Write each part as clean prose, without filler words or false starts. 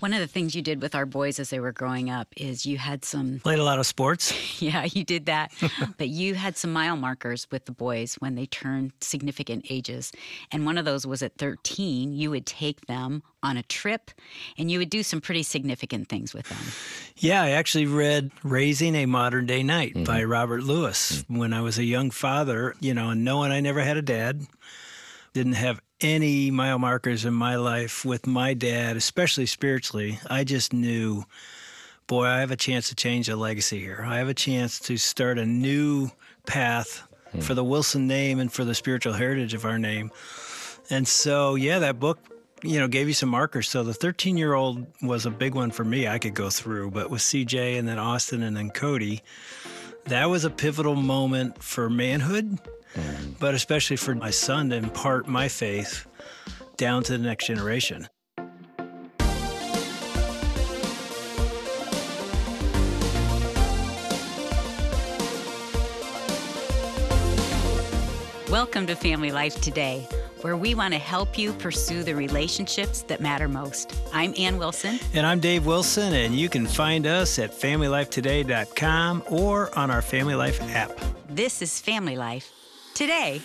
One of the things you did with our boys as they were growing up is you had some... Played a lot of sports. Yeah, you did that. But you had some mile markers with the boys when they turned significant ages. And one of those was at 13, you would take them on a trip and you would do some pretty significant things with them. Yeah, I actually read Raising a Modern Day Knight by Robert Lewis when I was a young father, and knowing I never had a dad, didn't have any mile markers in my life with my dad, especially spiritually. I just knew, boy, I have a chance to change a legacy here. I have a chance to start a new path for the Wilson name and for the spiritual heritage of our name. And so, yeah, that book, gave you some markers. So the 13-year-old was a big one for me I could go through. But with CJ and then Austin and then Cody, that was a pivotal moment for manhood, but especially for my son to impart my faith down to the next generation. Welcome to Family Life Today, where we want to help you pursue the relationships that matter most. I'm Ann Wilson. And I'm Dave Wilson, and you can find us at FamilyLifeToday.com or on our Family Life app. This is Family Life Today.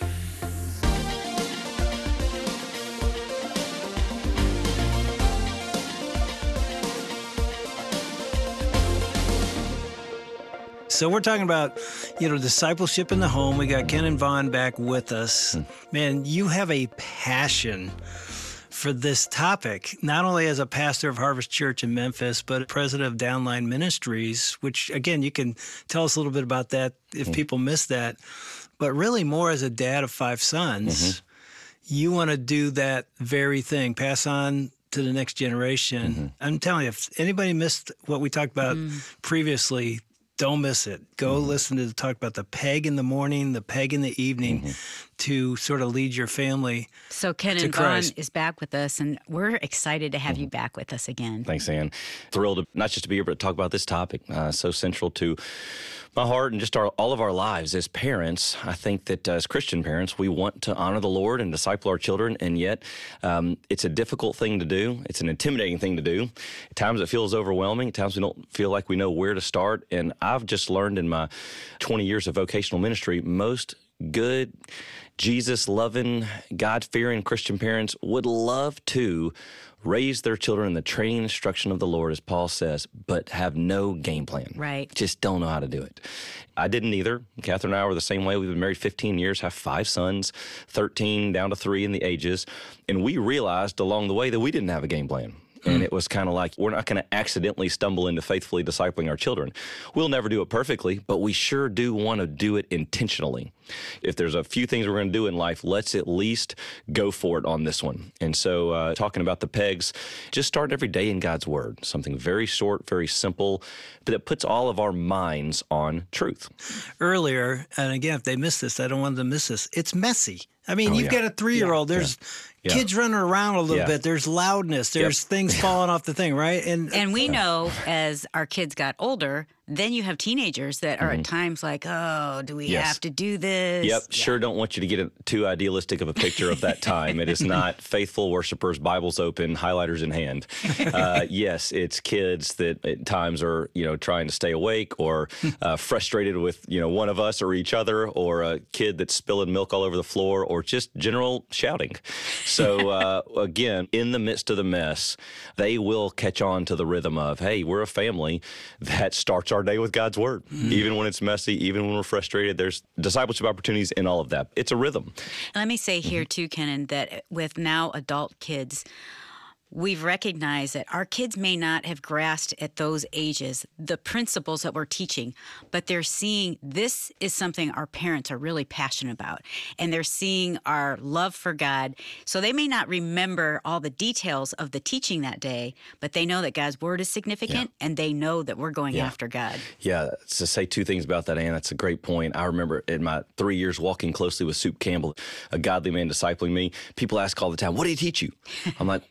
So we're talking about, discipleship in the home. We got Ken and Vaughn back with us. Man, you have a passion for this topic, not only as a pastor of Harvest Church in Memphis, but president of Downline Ministries, which, again, you can tell us a little bit about that if people missed that. But really more as a dad of 5 sons, you want to do that very thing, pass on to the next generation. I'm telling you, if anybody missed what we talked about previously, don't miss it. Go listen to talk about the peg in the morning, the peg in the evening to sort of lead your family. So Ken and Vaughn is back with us, and we're excited to have you back with us again. Thanks, Ann. Thrilled not just to be here, but to talk about this topic, so central to my heart and just all of our lives as parents. I think that as Christian parents, we want to honor the Lord and disciple our children, and yet it's a difficult thing to do. It's an intimidating thing to do. At times it feels overwhelming. At times we don't feel like we know where to start. And I've just learned in my 20 years of vocational ministry, most good, Jesus-loving, God-fearing Christian parents would love to raise their children in the training and instruction of the Lord, as Paul says, but have no game plan. Right. Just don't know how to do it. I didn't either. Catherine and I were the same way. We've been married 15 years, have 5 sons, 13 down to 3 in the ages. And we realized along the way that we didn't have a game plan. And it was kind of like, we're not going to accidentally stumble into faithfully discipling our children. We'll never do it perfectly, but we sure do want to do it intentionally. If there's a few things we're going to do in life, let's at least go for it on this one. And so talking about the pegs, just start every day in God's Word. Something very short, very simple, but it puts all of our minds on truth. Earlier, and again, if they missed this, I don't want them to miss this, it's messy. I mean, you've got a 3-year-old. There's kids running around a little bit. There's loudness. There's things falling off the thing, right? And we know as our kids got older, then you have teenagers that are at times like, oh, do we have to do this? Yep. Sure don't want you to get too idealistic of a picture of that time. It is not faithful worshipers, Bibles open, highlighters in hand. Yes, it's kids that at times are, trying to stay awake or frustrated with, one of us or each other, or a kid that's spilling milk all over the floor, or just general shouting. So again, in the midst of the mess, they will catch on to the rhythm of, hey, we're a family that starts our day with God's Word. Even when it's messy, even when we're frustrated, there's discipleship opportunities in all of that. It's a rhythm. Let me say here too, Kenan, that with now adult kids, we've recognized that our kids may not have grasped at those ages the principles that we're teaching, but they're seeing this is something our parents are really passionate about, and they're seeing our love for God. So they may not remember all the details of the teaching that day, but they know that God's Word is significant, and they know that we're going after God. Yeah, to say 2 things about that, Ann, that's a great point. I remember in my 3 years walking closely with Soup Campbell, a godly man discipling me, people ask all the time, what did he teach you? I'm like,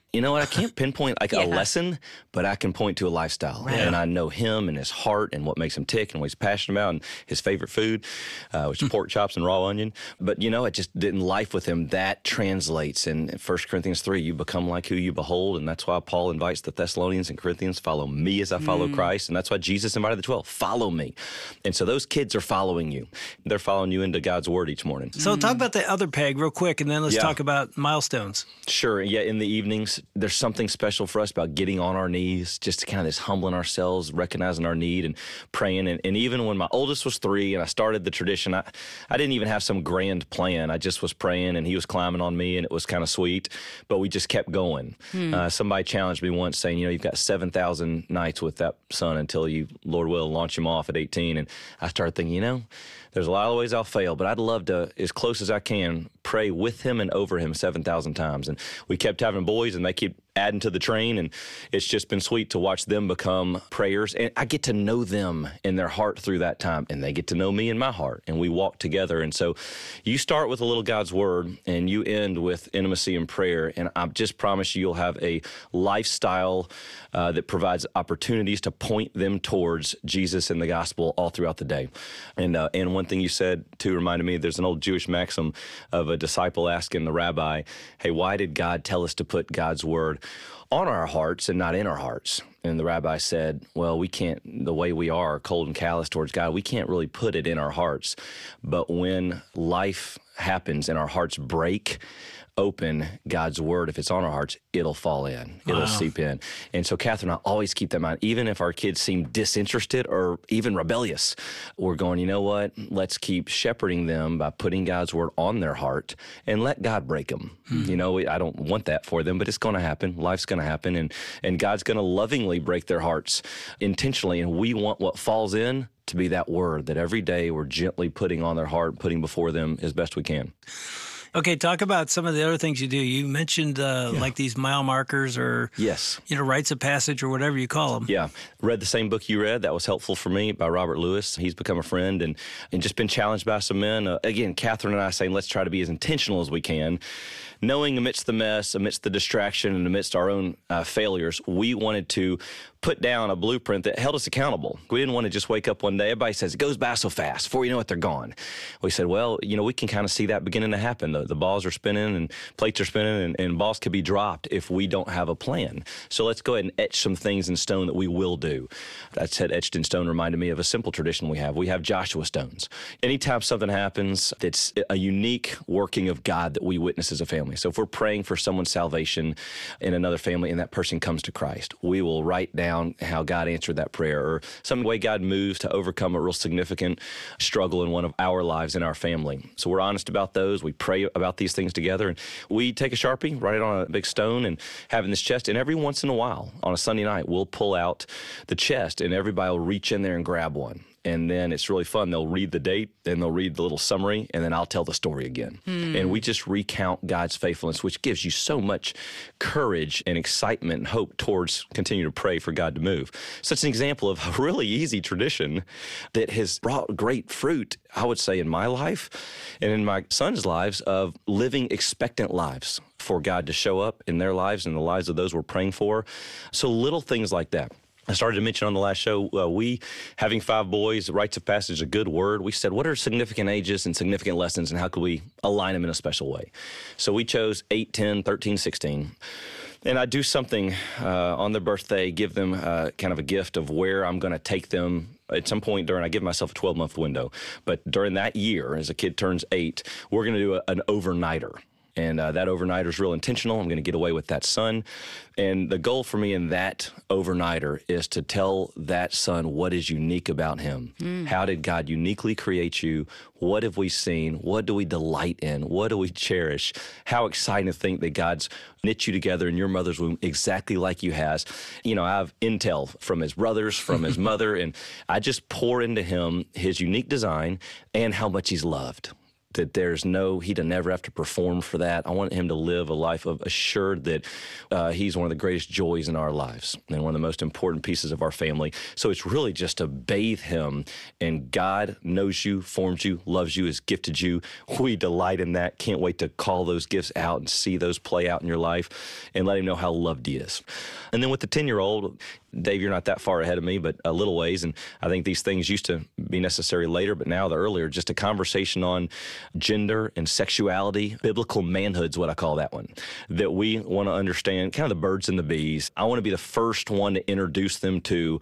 You know what? I can't pinpoint like a lesson, but I can point to a lifestyle. Right. And I know him and his heart and what makes him tick and what he's passionate about and his favorite food, which is pork chops and raw onion. But, you know, it just didn't life with him. That translates in 1 Corinthians 3. You become like who you behold. And that's why Paul invites the Thessalonians and Corinthians, follow me as I follow Christ. And that's why Jesus invited the 12, follow me. And so those kids are following you. They're following you into God's word each morning. So talk about the other Peg real quick, and then let's talk about milestones. Sure. Yeah, in the evenings, there's something special for us about getting on our knees, just to kind of this humbling ourselves, recognizing our need and praying. And even when my oldest was 3 and I started the tradition, I didn't even have some grand plan. I just was praying and he was climbing on me and it was kind of sweet, but we just kept going. Somebody challenged me once saying, you know, you've got 7,000 nights with that son until you, Lord will, launch him off at 18. And I started thinking, you know, there's a lot of ways I'll fail, but I'd love to, as close as I can, pray with him and over him 7,000 times. And we kept having boys, and they keep adding to the train, and it's just been sweet to watch them become prayers. And I get to know them in their heart through that time, and they get to know me in my heart, and we walk together. And so you start with a little God's Word, and you end with intimacy and prayer, and I just promise you'll have a lifestyle that provides opportunities to point them towards Jesus and the gospel all throughout the day. And one thing you said, too, reminded me, there's an old Jewish maxim of a disciple asking the rabbi, hey, why did God tell us to put God's Word on our hearts and not in our hearts? And the rabbi said, well, we can't, the way we are, cold and callous towards God, we can't really put it in our hearts. But when life happens and our hearts break open, God's Word, if it's on our hearts, it'll fall in. It'll seep in. And so, Catherine, I always keep that in mind. Even if our kids seem disinterested or even rebellious, we're going, you know what? Let's keep shepherding them by putting God's Word on their heart and let God break them. You know, I don't want that for them, but it's going to happen. Life's going to happen. And God's going to lovingly break their hearts intentionally. And we want what falls in to be that Word that every day we're gently putting on their heart, putting before them as best we can. Okay, talk about some of the other things you do. You mentioned like these mile markers or, yes, you know, rites of passage or whatever you call them. Yeah, read the same book you read. That was helpful for me, by Robert Lewis. He's become a friend and just been challenged by some men. Again, Catherine and I saying, let's try to be as intentional as we can. Knowing amidst the mess, amidst the distraction, and amidst our own failures, we wanted to put down a blueprint that held us accountable. We didn't want to just wake up one day. Everybody says, it goes by so fast. Before you know it, they're gone. We said, well, you know, we can kind of see that beginning to happen. The balls are spinning and plates are spinning and balls could be dropped if we don't have a plan. So let's go ahead and etch some things in stone that we will do. That said, etched in stone reminded me of a simple tradition we have. We have Joshua stones. Anytime something happens that's a unique working of God that we witness as a family. So if we're praying for someone's salvation in another family and that person comes to Christ, we will write down how God answered that prayer or some way God moves to overcome a real significant struggle in one of our lives in our family. So we're honest about those. We pray about these things together. And we take a Sharpie, write it on a big stone and have it in this chest. And every once in a while on a Sunday night, we'll pull out the chest and everybody will reach in there and grab one. And then it's really fun. They'll read the date, then they'll read the little summary, and then I'll tell the story again. And we just recount God's faithfulness, which gives you so much courage and excitement and hope towards continue to pray for God to move. So it's an example of a really easy tradition that has brought great fruit, I would say, in my life and in my son's lives of living expectant lives for God to show up in their lives and the lives of those we're praying for. So little things like that. I started to mention on the last show, we, having 5 boys, rites of passage, a good word. We said, what are significant ages and significant lessons, and how could we align them in a special way? So we chose 8, 10, 13, 16. And I do something on their birthday, give them kind of a gift of where I'm going to take them at some point during, I give myself a 12-month window. But during that year, as a kid turns 8, we're going to do an overnighter. And that overnighter is real intentional. I'm going to get away with that son. And the goal for me in that overnighter is to tell that son what is unique about him. How did God uniquely create you? What have we seen? What do we delight in? What do we cherish? How exciting to think that God's knit you together in your mother's womb exactly like you has. You know, I have intel from his brothers, from his mother, and I just pour into him his unique design and how much he's loved. that he doesn't ever have to perform for that. I want him to live a life of assured that he's one of the greatest joys in our lives and one of the most important pieces of our family. So it's really just to bathe him, and God knows you, forms you, loves you, has gifted you. We delight in that. Can't wait to call those gifts out and see those play out in your life and let him know how loved he is. And then with the 10-year-old, Dave, you're not that far ahead of me, but a little ways. And I think these things used to be necessary later, but now the earlier, just a conversation on gender and sexuality. Biblical manhood's what I call that one, that we want to understand, kind of the birds and the bees. I want to be the first one to introduce them to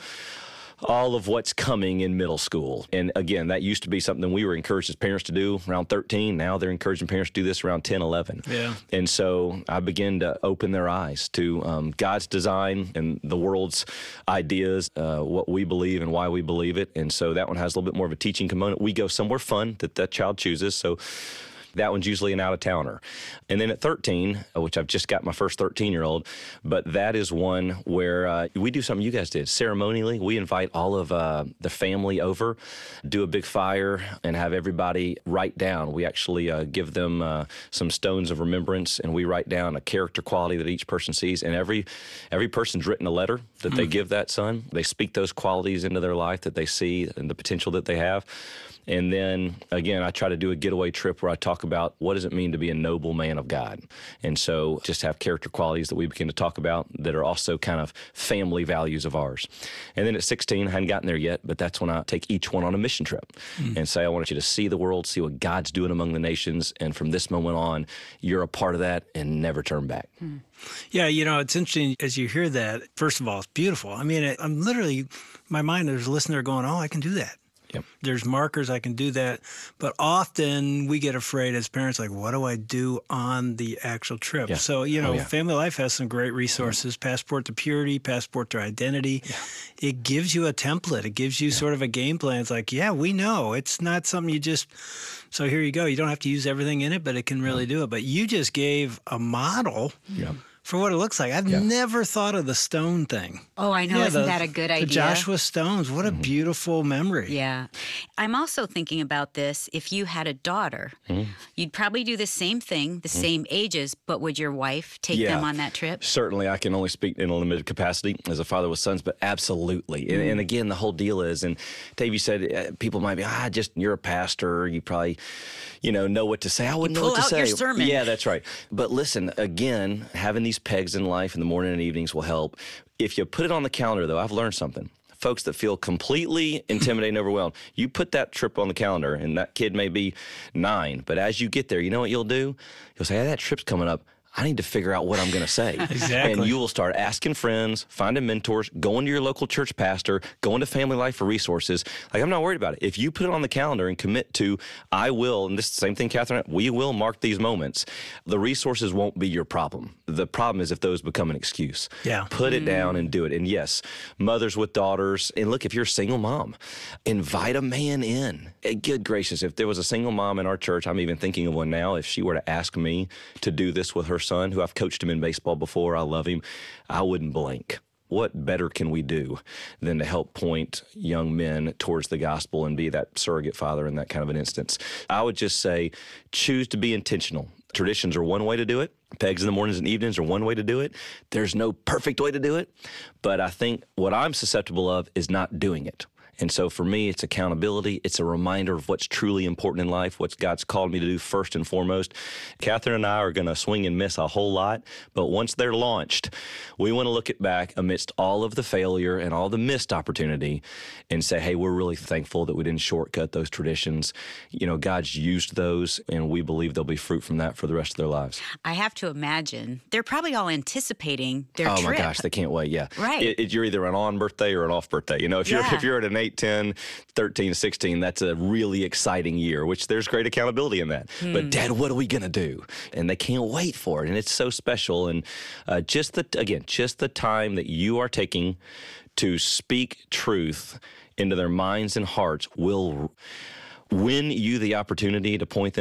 all of what's coming in middle school. And again, that used to be something we were encouraged as parents to do around 13. Now they're encouraging parents to do this around 10, 11. Yeah. And so I begin to open their eyes to God's design and the world's ideas, what we believe and why we believe it. And so that one has a little bit more of a teaching component. We go somewhere fun that child chooses. So that one's usually an out-of-towner. And then at 13, which I've just got my first 13-year-old, but that is one where we do something you guys did. Ceremonially, we invite all of the family over, do a big fire, and have everybody write down. We actually give them some stones of remembrance, and we write down a character quality that each person sees. And every person's written a letter that they give that son. They speak those qualities into their life that they see and the potential that they have. And then, again, I try to do a getaway trip where I talk about what does it mean to be a noble man of God. And so just have character qualities that we begin to talk about that are also kind of family values of ours. And then at 16, I hadn't gotten there yet, but that's when I take each one on a mission trip and say, I want you to see the world, see what God's doing among the nations. And from this moment on, you're a part of that and never turn back. Yeah, it's interesting as you hear that. First of all, it's beautiful. I mean, I'm literally, my mind, there's a listener going, oh, I can do that. Yep. There's markers, I can do that. But often we get afraid as parents, like, what do I do on the actual trip? Yeah. So, Family Life has some great resources, Passport to Purity, Passport to Identity. Yeah. It gives you a template. It gives you sort of a game plan. It's like, yeah, we know. It's not something you just, so here you go. You don't have to use everything in it, but it can really do it. But you just gave a model. Yeah. For what it looks like. I've never thought of the stone thing. Oh, I know. Isn't that a good idea? The Joshua stones. What a beautiful memory. Yeah. I'm also thinking about this. If you had a daughter, you'd probably do the same thing, the same ages, but would your wife take them on that trip? Certainly. I can only speak in a limited capacity as a father with sons, but absolutely. And again, the whole deal is, and Dave, you said people might be, you're a pastor. You probably, know what to say. I wouldn't know what to say. Pull out your sermon. Yeah, that's right. But listen, again, having these pegs in life in the morning and evenings will help. If you put it on the calendar, though, I've learned something. Folks that feel completely intimidated and overwhelmed, you put that trip on the calendar, and that kid may be 9. But as you get there, you know what you'll do? You'll say, that trip's coming up. I need to figure out what I'm going to say. Exactly. And you will start asking friends, finding mentors, going to your local church pastor, going to Family Life for resources. Like, I'm not worried about it. If you put it on the calendar and commit to, I will, and this is the same thing, Catherine, we will mark these moments, the resources won't be your problem. The problem is if those become an excuse. Yeah. Put it down and do it. And yes, mothers with daughters, and look, if you're a single mom, invite a man in. Good gracious, if there was a single mom in our church, I'm even thinking of one now, if she were to ask me to do this with her son, who I've coached him in baseball before, I love him, I wouldn't blink. What better can we do than to help point young men towards the gospel and be that surrogate father in that kind of an instance? I would just say, choose to be intentional. Traditions are one way to do it. Pegs in the mornings and evenings are one way to do it. There's no perfect way to do it. But I think what I'm susceptible of is not doing it. And so for me, it's accountability. It's a reminder of what's truly important in life, what God's called me to do first and foremost. Catherine and I are going to swing and miss a whole lot, but once they're launched, we want to look it back amidst all of the failure and all the missed opportunity and say, hey, we're really thankful that we didn't shortcut those traditions. God's used those, and we believe there'll be fruit from that for the rest of their lives. I have to imagine they're probably all anticipating their trip. Oh, my gosh, they can't wait, yeah. Right. You're either an on birthday or an off birthday. If you're at an 8, 10, 13, 16, that's a really exciting year, which there's great accountability in that. But Dad, what are we going to do? And they can't wait for it. And it's so special. And just the time that you are taking to speak truth into their minds and hearts will win you the opportunity to point them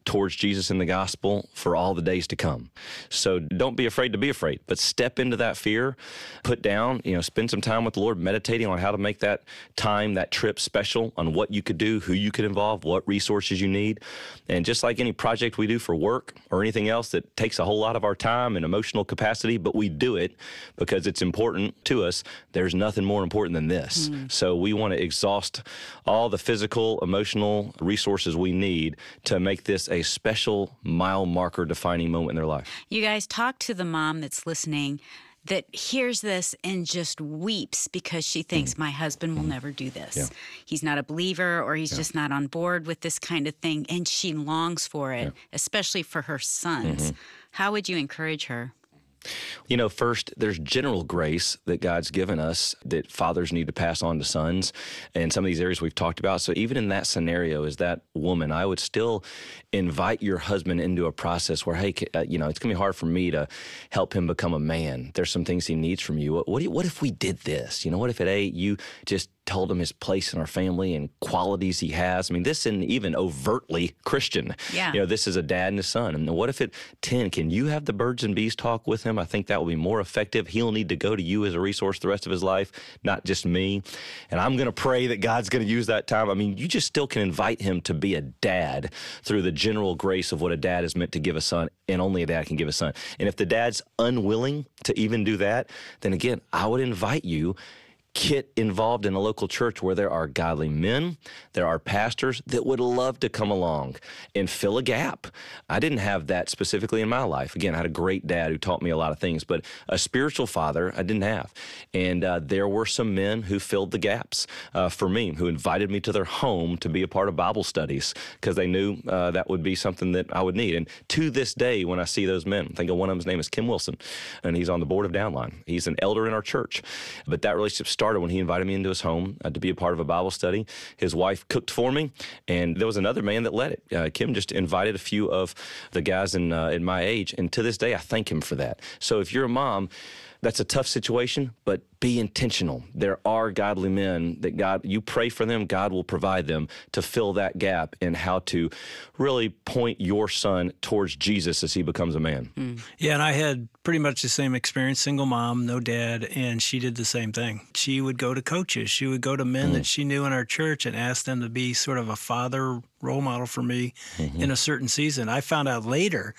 towards Jesus in the gospel for all the days to come. So don't be afraid to be afraid, but step into that fear, put down, spend some time with the Lord, meditating on how to make that time, that trip special, on what you could do, who you could involve, what resources you need. And just like any project we do for work or anything else that takes a whole lot of our time and emotional capacity, but we do it because it's important to us, there's nothing more important than this. So we want to exhaust all the physical, emotional resources we need to make this a special mile marker defining moment in their life. You guys, talk to the mom that's listening that hears this and just weeps because she thinks my husband will never do this. Yeah. He's not a believer, or he's just not on board with this kind of thing, and she longs for it, especially for her sons. How would you encourage her? First, there's general grace that God's given us that fathers need to pass on to sons in some of these areas we've talked about. So even in that scenario, as that woman, I would still invite your husband into a process where, hey, it's going to be hard for me to help him become a man. There's some things he needs from you. What if we did this? What if you just told him his place in our family and qualities he has? I mean, this isn't even overtly Christian. Yeah. This is a dad and a son. And what if at 10, can you have the birds and bees talk with him? I think that will be more effective. He'll need to go to you as a resource the rest of his life, not just me. And I'm going to pray that God's going to use that time. I mean, you just still can invite him to be a dad through the general grace of what a dad is meant to give a son, and only a dad can give a son. And if the dad's unwilling to even do that, then again, I would invite you, get involved in a local church where there are godly men, there are pastors that would love to come along and fill a gap. I didn't have that specifically in my life. Again, I had a great dad who taught me a lot of things, but a spiritual father I didn't have. And there were some men who filled the gaps for me, who invited me to their home to be a part of Bible studies because they knew that would be something that I would need. And to this day, when I see those men, I think of one of them, his name is Kim Wilson, and he's on the board of Downline. He's an elder in our church. But that relationship started when he invited me into his home to be a part of a Bible study. His wife cooked for me, and there was another man that led it. Kim just invited a few of the guys in my age, and to this day, I thank him for that. So if you're a mom, that's a tough situation, but be intentional. There are godly men that you pray for them, God will provide them to fill that gap in how to really point your son towards Jesus as he becomes a man. Yeah, and I had pretty much the same experience, single mom, no dad, and she did the same thing. She would go to coaches. She would go to men that she knew in our church and ask them to be sort of a father role model for me in a certain season. I found out later,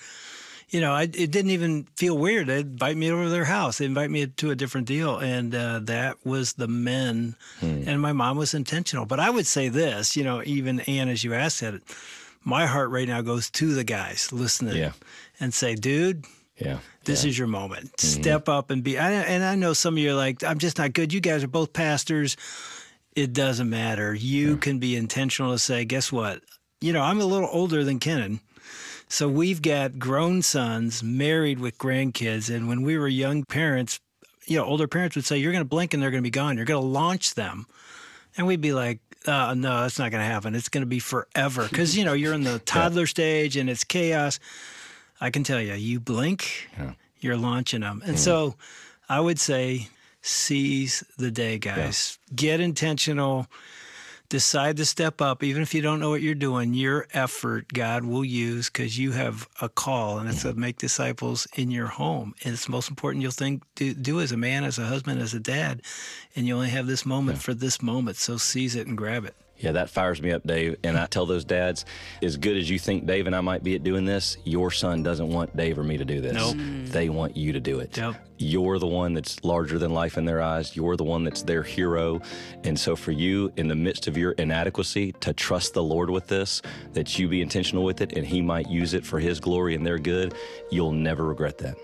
it didn't even feel weird. They'd invite me over to their house. They'd invite me to a different deal. And that was the men. And my mom was intentional. But I would say this, even Ann, as you asked it, my heart right now goes to the guys listening and say, dude, this is your moment. Step up and be. And I know some of you are like, I'm just not good. You guys are both pastors. It doesn't matter. You can be intentional to say, guess what? I'm a little older than Kenan. So we've got grown sons married with grandkids. And when we were young parents, older parents would say, you're going to blink and they're going to be gone. You're going to launch them. And we'd be like, no, that's not going to happen. It's going to be forever. Because, you're in the toddler stage and it's chaos. I can tell you, you blink, you're launching them. And so I would say, seize the day, guys. Get intentional. Decide to step up, even if you don't know what you're doing. Your effort, God will use because you have a call, and it's to make disciples in your home. And it's the most important you'll do as a man, as a husband, as a dad. And you only have this moment for this moment, so seize it and grab it. Yeah, that fires me up, Dave. And I tell those dads, as good as you think Dave and I might be at doing this, your son doesn't want Dave or me to do this. Nope. They want you to do it. Yep. You're the one that's larger than life in their eyes. You're the one that's their hero. And so for you, in the midst of your inadequacy, to trust the Lord with this, that you be intentional with it, and he might use it for his glory and their good, you'll never regret that.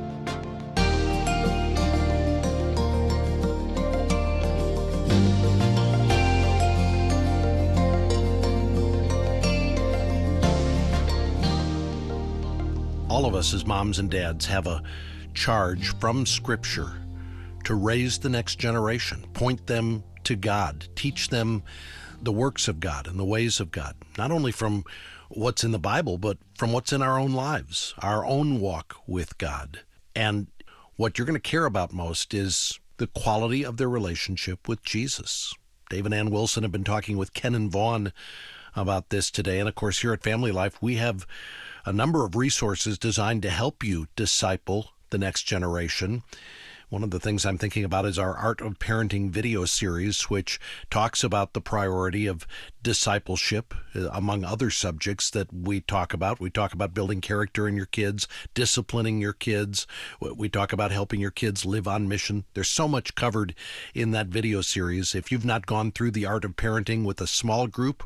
All of us as moms and dads have a charge from Scripture to raise the next generation, point them to God, teach them the works of God and the ways of God, not only from what's in the Bible, but from what's in our own lives, our own walk with God. And what you're going to care about most is the quality of their relationship with Jesus. Dave and Ann Wilson have been talking with Kenan Vaughn about this today. And of course, here at Family Life, we have a number of resources designed to help you disciple the next generation. One of the things I'm thinking about is our Art of Parenting video series, which talks about the priority of discipleship, among other subjects that we talk about. We talk about building character in your kids, disciplining your kids. We talk about helping your kids live on mission. There's so much covered in that video series. If you've not gone through the Art of Parenting with a small group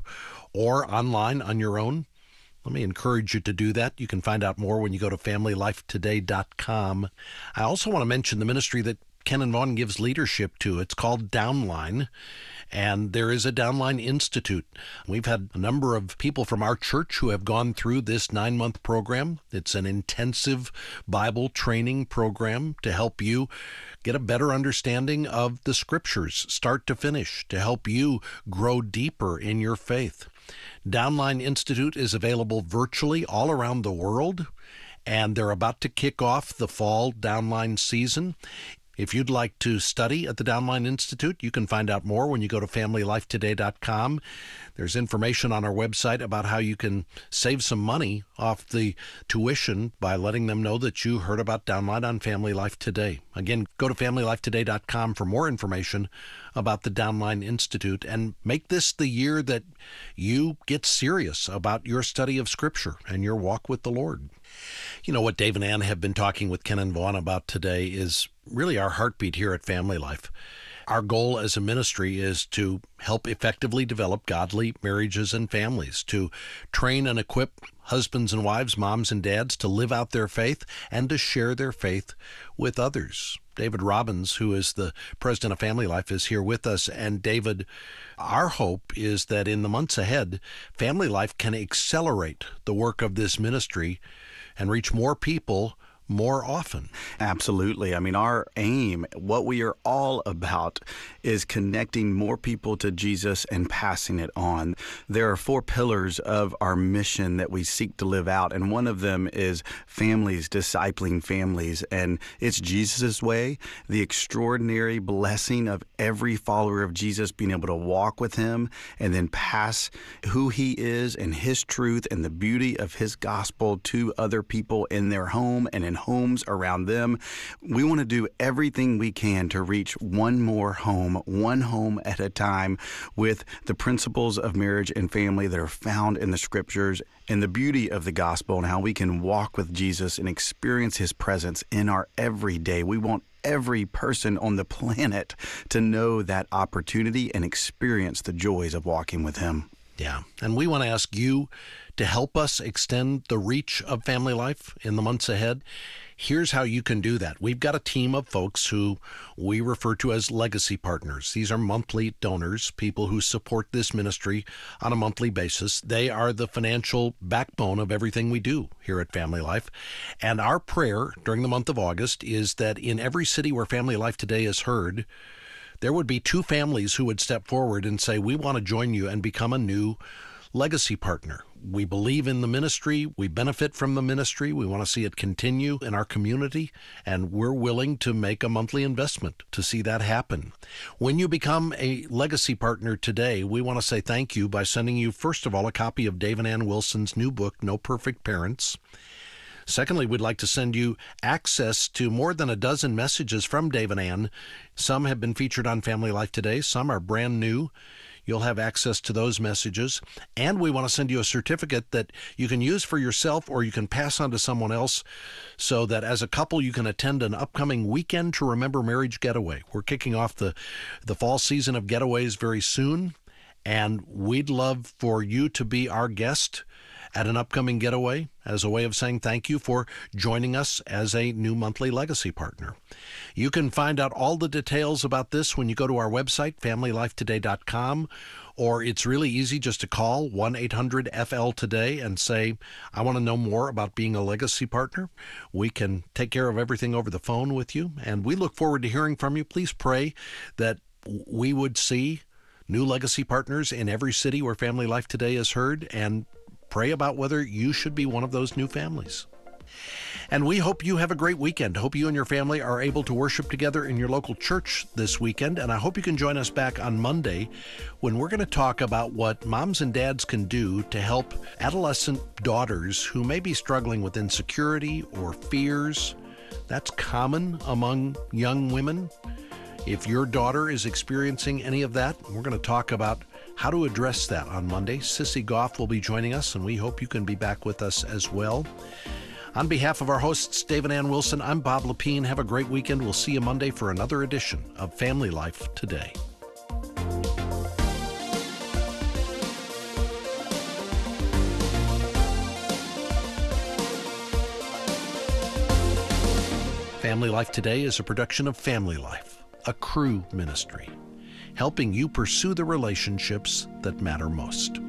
or online on your own, let me encourage you to do that. You can find out more when you go to FamilyLifeToday.com. I also want to mention the ministry that Ken and Vaughn gives leadership to. It's called Downline, and there is a Downline Institute. We've had a number of people from our church who have gone through this 9-month program. It's an intensive Bible training program to help you get a better understanding of the Scriptures, start to finish, to help you grow deeper in your faith. Downline Institute is available virtually all around the world, and they're about to kick off the fall Downline season. If you'd like to study at the Downline Institute, you can find out more when you go to FamilyLifeToday.com. There's information on our website about how you can save some money off the tuition by letting them know that you heard about Downline on Family Life Today. Again, go to FamilyLifeToday.com for more information about the Downline Institute, and make this the year that you get serious about your study of Scripture and your walk with the Lord. You know, what Dave and Ann have been talking with Ken and Vaughn about today is really our heartbeat here at Family Life. Our goal as a ministry is to help effectively develop godly marriages and families, to train and equip husbands and wives, moms and dads to live out their faith and to share their faith with others. David Robbins, who is the president of Family Life, is here with us. And David, our hope is that in the months ahead, Family Life can accelerate the work of this ministry and reach more people more often. Absolutely. I mean, our aim, what we are all about, is connecting more people to Jesus and passing it on. There are 4 pillars of our mission that we seek to live out, and one of them is families, discipling families. And it's Jesus' way, the extraordinary blessing of every follower of Jesus being able to walk with him and then pass who he is and his truth and the beauty of his gospel to other people in their home and in homes around them. We want to do everything we can to reach one more home, one home at a time, with the principles of marriage and family that are found in the Scriptures and the beauty of the gospel and how we can walk with Jesus and experience his presence in our everyday. We want every person on the planet to know that opportunity and experience the joys of walking with him. Yeah, and we want to ask you to help us extend the reach of Family Life in the months ahead. Here's how you can do that. We've got a team of folks who we refer to as legacy partners. These are monthly donors, people who support this ministry on a monthly basis. They are the financial backbone of everything we do here at Family Life. And our prayer during the month of August is that in every city where Family Life Today is heard, there would be 2 families who would step forward and say, we want to join you and become a new legacy partner. We believe in the ministry. We benefit from the ministry. We want to see it continue in our community, and we're willing to make a monthly investment to see that happen. When you become a legacy partner today, we want to say thank you by sending you, first of all, a copy of Dave and Ann Wilson's new book, No Perfect Parents. Secondly, we'd like to send you access to more than a dozen messages from Dave and Ann. Some have been featured on Family Life Today. Some are brand new. You'll have access to those messages. And we want to send you a certificate that you can use for yourself or you can pass on to someone else so that as a couple you can attend an upcoming Weekend to Remember Marriage getaway. We're kicking off the fall season of getaways very soon, and we'd love for you to be our guest at an upcoming getaway as a way of saying thank you for joining us as a new monthly legacy partner. You can find out all the details about this when you go to our website, FamilyLifeToday.com, or it's really easy just to call 1-800-FL-TODAY and say, I want to know more about being a legacy partner. We can take care of everything over the phone with you, and we look forward to hearing from you. Please pray that we would see new legacy partners in every city where Family Life Today is heard, and pray about whether you should be one of those new families. And we hope you have a great weekend. Hope you and your family are able to worship together in your local church this weekend. And I hope you can join us back on Monday when we're going to talk about what moms and dads can do to help adolescent daughters who may be struggling with insecurity or fears. That's common among young women. If your daughter is experiencing any of that, we're going to talk about how to address that on Monday. Sissy Goff will be joining us, and we hope you can be back with us as well. On behalf of our hosts, Dave and Ann Wilson, I'm Bob Lepine. Have a great weekend. We'll see you Monday for another edition of Family Life Today. Family Life Today is a production of Family Life, a Cru ministry, helping you pursue the relationships that matter most.